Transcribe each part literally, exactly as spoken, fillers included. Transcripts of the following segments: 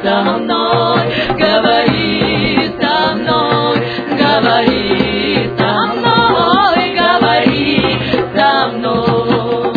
со мной, говори со мной, говори со мной, говори со мной.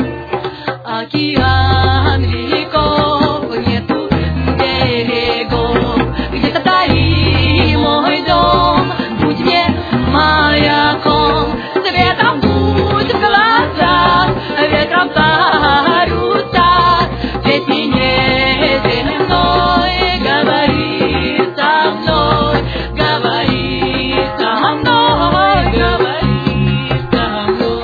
Океан великов, нету берегов, где-то вдали мой дом, будь мне маяком, светом будь в глазах, ветром паруса, песни неземной, говори со мной, говори со мной, говори со мной.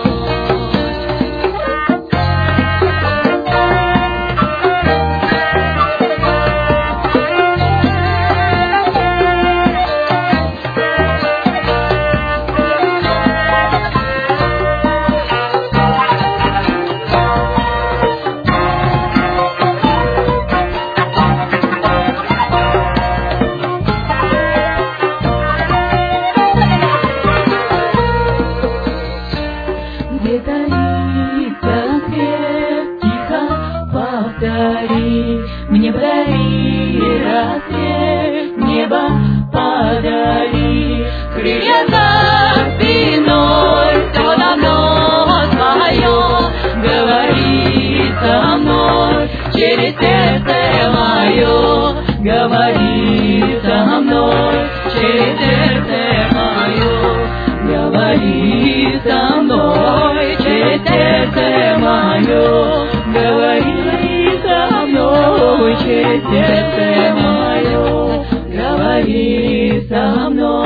Где таится свет, тихо повтори, мне подари рассвет, небо подари, крылья за спиной, все давно твое, говори со мной, через сердце мое, говори со мной, через сердце мое, говори со мной, через сердце мое, говори со мной, через сердце мое, говори со мной.